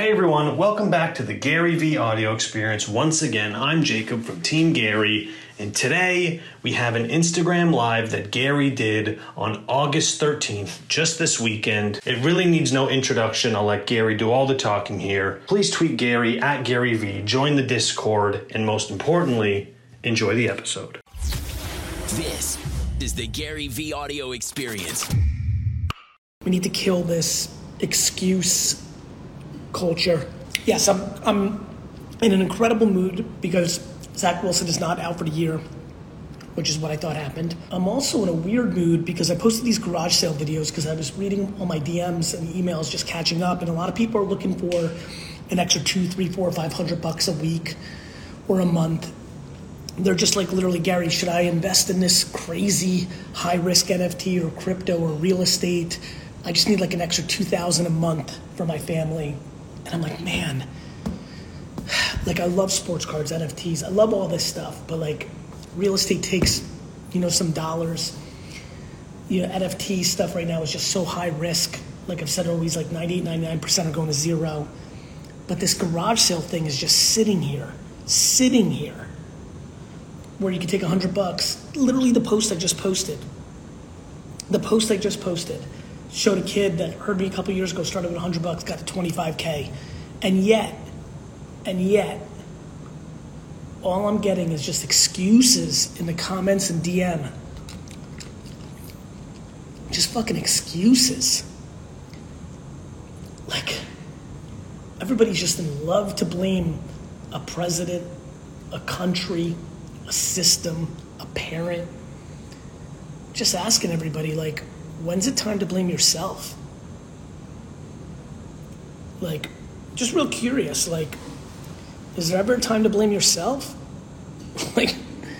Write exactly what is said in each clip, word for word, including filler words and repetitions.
Hey everyone, welcome back to the Gary V Audio Experience. Once again, I'm Jacob from Team Gary, and today we have an Instagram Live that Gary did on August thirteenth, just this weekend. It really needs no introduction. I'll let Gary do all the talking here. Please tweet Gary at Gary V, join the Discord, and most importantly, enjoy the episode. This is the Gary V Audio Experience. We need to kill this excuse culture. Yes, I'm I'm in an incredible mood because Zach Wilson is not out for the year, which is what I thought happened. I'm also in a weird mood because I posted these garage sale videos because I was reading all my D Ms and emails just catching up, and a lot of people are looking for an extra two, three, four, five hundred bucks a week or a month. They're just like, literally, Gary, should I invest in this crazy high risk N F T or crypto or real estate? I just need like an extra two thousand a month for my family. And I'm like, man, like I love sports cards, N F Ts. I love all this stuff, but like real estate takes, you know, some dollars. You know, N F T stuff right now is just so high risk. Like I've said always, like ninety-eight, ninety-nine percent are going to zero. But this garage sale thing is just sitting here, sitting here, where you can take a hundred bucks. Literally the post I just posted. The post I just posted showed a kid that heard me a couple years ago, started with a hundred bucks, got to twenty-five K. And yet, and yet, all I'm getting is just excuses in the comments and D M. Just fucking excuses. Like, everybody's just in love to blame a president, a country, a system, a parent. Just asking everybody, like, when's it time to blame yourself? Like, just real curious, like, is there ever a time to blame yourself? Like,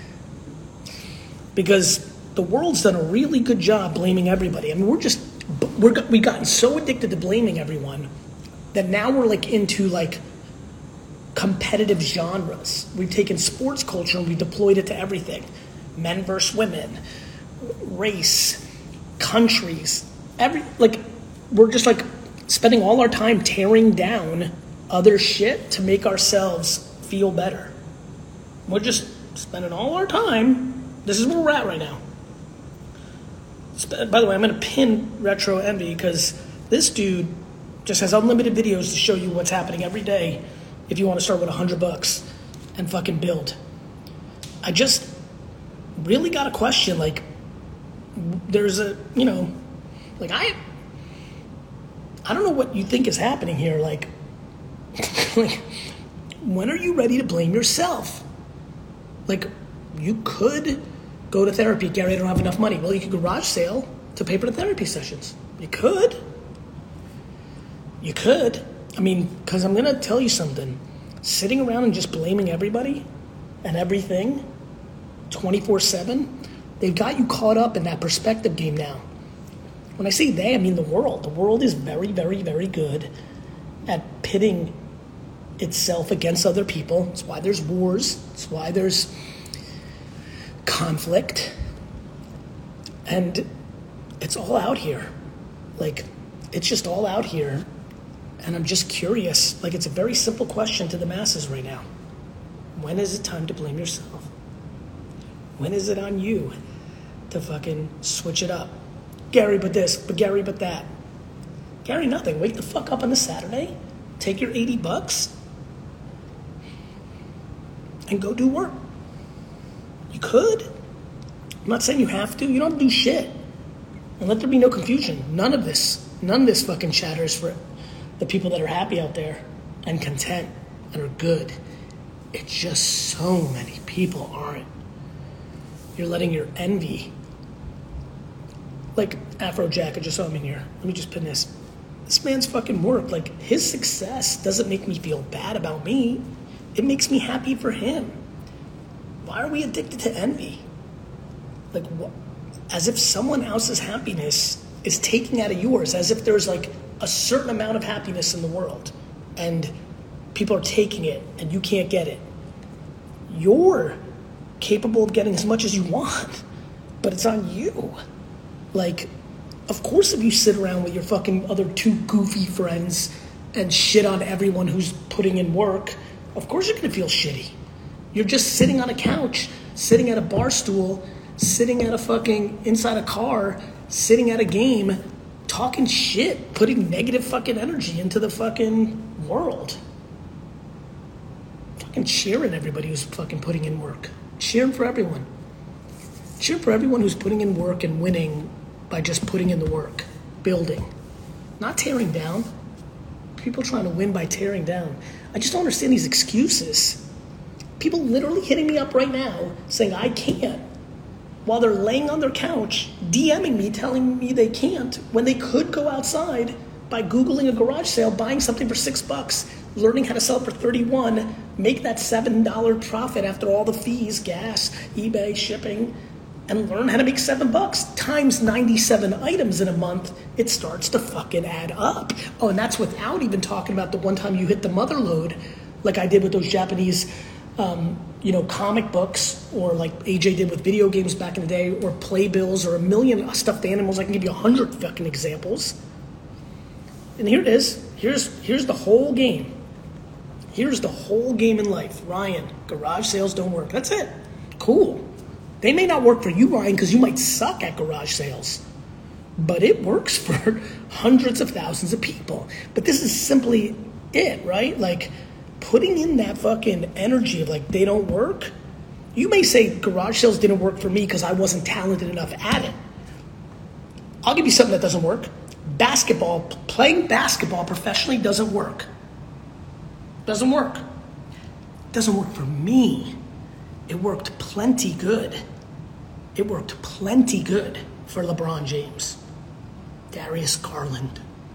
because the world's done a really good job blaming everybody. I mean, we're just, we're, we've gotten so addicted to blaming everyone that now we're like into like competitive genres. We've taken sports culture and we deployed it to everything. Men versus women, race, countries, every, like, we're just like spending all our time tearing down other shit to make ourselves feel better. We're just spending all our time. This is where we're at right now. By the way, I'm gonna pin Retro Envy because this dude just has unlimited videos to show you what's happening every day if you want to start with a hundred bucks and fucking build. I just really got a question, like, there's a, you know, like I, I don't know what you think is happening here. Like, like, when are you ready to blame yourself? Like, you could go to therapy. Gary, I don't have enough money. Well, you could garage sale to pay for the therapy sessions. You could. You could. I mean, because I'm going to tell you something. Sitting around and just blaming everybody and everything twenty-four seven, they've got you caught up in that perspective game now. When I say they, I mean the world. The world is very, very, very good at pitting itself against other people. It's why there's wars. It's why there's conflict. And it's all out here. Like, it's just all out here. And I'm just curious. Like, it's a very simple question to the masses right now. When is it time to blame yourself? When is it on you to fucking switch it up? Gary, but this, but Gary, but that. Gary, nothing. Wake the fuck up on a Saturday, take your eighty bucks, and go do work. You could. I'm not saying you have to. You don't have to do shit. And let there be no confusion. None of this, none of this fucking chatter is for the people that are happy out there and content and are good. It's just so many people aren't. You're letting your envy, like Afrojack, I just saw him in here. Let me just pin this. This man's fucking work, like his success doesn't make me feel bad about me. It makes me happy for him. Why are we addicted to envy? Like, what? As if someone else's happiness is taking out of yours, as if there's like a certain amount of happiness in the world and people are taking it and you can't get it. You're capable of getting as much as you want, but it's on you. Like, of course, if you sit around with your fucking other two goofy friends and shit on everyone who's putting in work, of course you're gonna feel shitty. You're just sitting on a couch, sitting at a bar stool, sitting at a fucking, inside a car, sitting at a game, talking shit, putting negative fucking energy into the fucking world. Fucking cheering everybody who's fucking putting in work. Cheering for everyone. Cheer for everyone who's putting in work and winning by just putting in the work, building, not tearing down. People trying to win by tearing down. I just don't understand these excuses. People literally hitting me up right now saying I can't, while they're laying on their couch, DMing me, telling me they can't, when they could go outside by Googling a garage sale, buying something for six bucks, learning how to sell it for thirty-one, make that seven dollars profit after all the fees, gas, eBay, shipping, and learn how to make seven bucks times ninety-seven items in a month. It starts to fucking add up. Oh, and that's without even talking about the one time you hit the mother load, like I did with those Japanese, um, you know, comic books, or like A J did with video games back in the day, or playbills, or a million stuffed animals. I can give you a hundred fucking examples. And here it is. Here's here's the whole game. Here's the whole game in life. Ryan, garage sales don't work. That's it. Cool. They may not work for you, Ryan, because you might suck at garage sales, but it works for hundreds of thousands of people. But this is simply it, right? Like, putting in that fucking energy of like, they don't work. You may say garage sales didn't work for me because I wasn't talented enough at it. I'll give you something that doesn't work. Basketball, playing basketball professionally doesn't work. Doesn't work. Doesn't work for me. It worked plenty good. It worked plenty good for LeBron James, Darius Garland.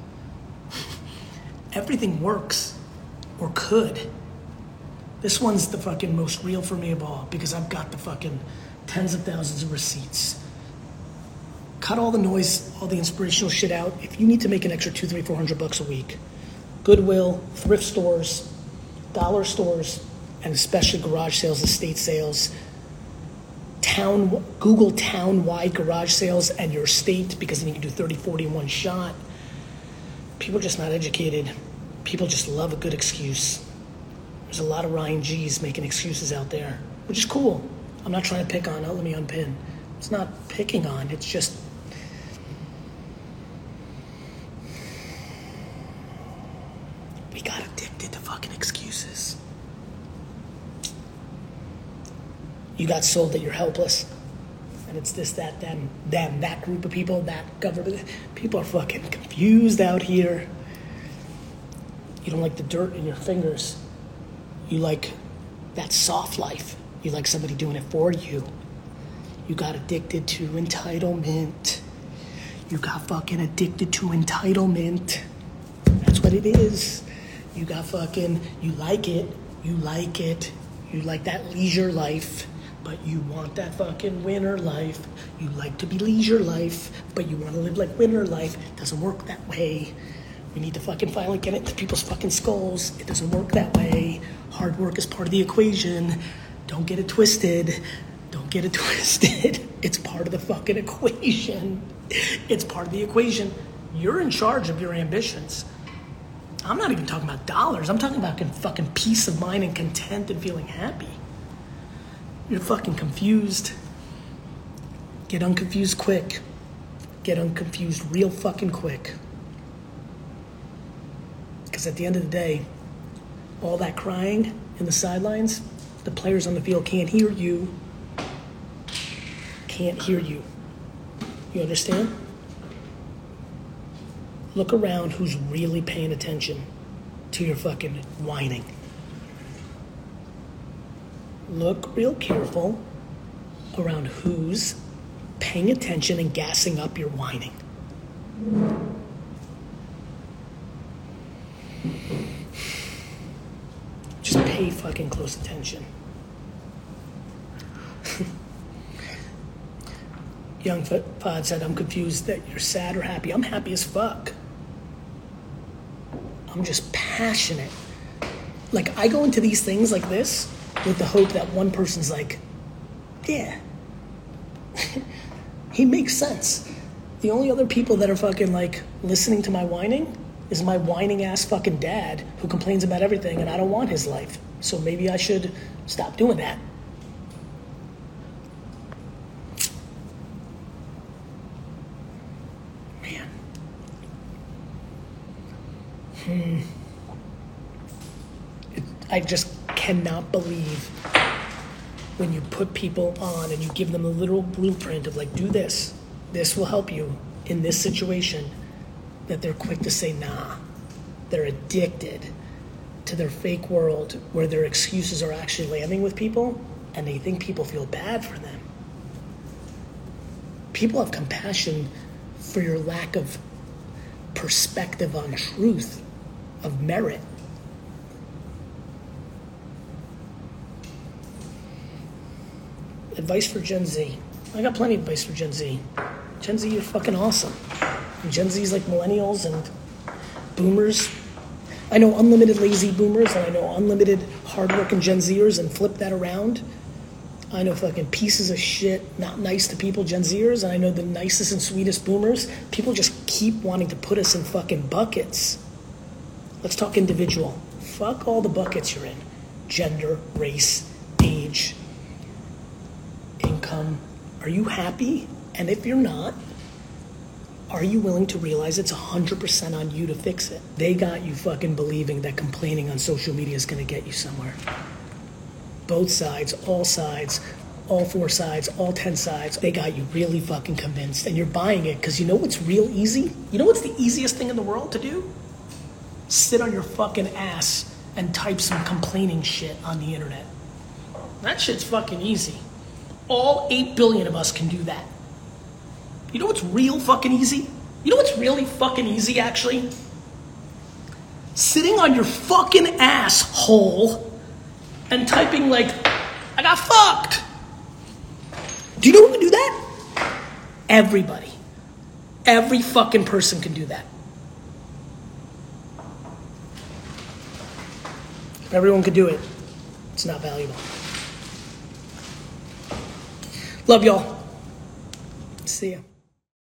Everything works, or could. This one's the fucking most real for me of all, because I've got the fucking tens of thousands of receipts. Cut all the noise, all the inspirational shit out. If you need to make an extra two, three, four hundred bucks a week, Goodwill, thrift stores, dollar stores, and especially garage sales, estate sales, town, Google town-wide garage sales and your state, because then you can do thirty, forty in one shot. People are just not educated. People just love a good excuse. There's a lot of Ryan G's making excuses out there, which is cool. I'm not trying to pick on, oh, let me unpin. It's not picking on, it's just, we got addicted to fucking excuses. You got sold that you're helpless, and it's this, that, them, them, that group of people, that government. People are fucking confused out here. You don't like the dirt in your fingers. You like that soft life. You like somebody doing it for you. You got addicted to entitlement. You got fucking addicted to entitlement. That's what it is. You got fucking, you like it. You like it. You like that leisure life. But you want that fucking winter life. You like to be leisure life, but you want to live like winter life. It doesn't work that way. We need to fucking finally get it into people's fucking skulls. It doesn't work that way. Hard work is part of the equation. Don't get it twisted. Don't get it twisted. It's part of the fucking equation. It's part of the equation. You're in charge of your ambitions. I'm not even talking about dollars. I'm talking about fucking peace of mind and content and feeling happy. You're fucking confused. Get unconfused quick. Get unconfused real fucking quick. Because at the end of the day, all that crying in the sidelines, the players on the field can't hear you. Can't hear you. You understand? Look around who's really paying attention to your fucking whining. Look real careful around who's paying attention and gassing up your whining. Just pay fucking close attention. Young Pod said, I'm confused that you're sad or happy. I'm happy as fuck. I'm just passionate. Like, I go into these things like this with the hope that one person's like, yeah, he makes sense. The only other people that are fucking like listening to my whining is my whining ass fucking dad who complains about everything and I don't want his life. So maybe I should stop doing that. Man. Hmm. It, I just cannot believe when you put people on and you give them a literal blueprint of like, do this, this will help you in this situation, that they're quick to say nah. They're addicted to their fake world where their excuses are actually landing with people and they think people feel bad for them. People have compassion for your lack of perspective on truth, of merit. Advice for Gen Z. I got plenty of advice for Gen Z. Gen Z, you're fucking awesome. And Gen Z is like millennials and boomers. I know unlimited lazy boomers, and I know unlimited hardworking Gen Zers, and flip that around. I know fucking pieces of shit, not nice to people, Gen Zers, and I know the nicest and sweetest boomers. People just keep wanting to put us in fucking buckets. Let's talk individual. Fuck all the buckets you're in. Gender, race, age, income. Are you happy? And if you're not, are you willing to realize it's one hundred percent on you to fix it? They got you fucking believing that complaining on social media is going to get you somewhere. Both sides, all sides, all four sides, all ten sides, they got you really fucking convinced. And you're buying it because you know what's real easy? You know what's the easiest thing in the world to do? Sit on your fucking ass and type some complaining shit on the internet. That shit's fucking easy. All eight billion of us can do that. You know what's real fucking easy? You know what's really fucking easy, actually? Sitting on your fucking asshole and typing like, I got fucked. Do you know who can do that? Everybody. Every fucking person can do that. If everyone could do it, it's not valuable. Love y'all. See ya.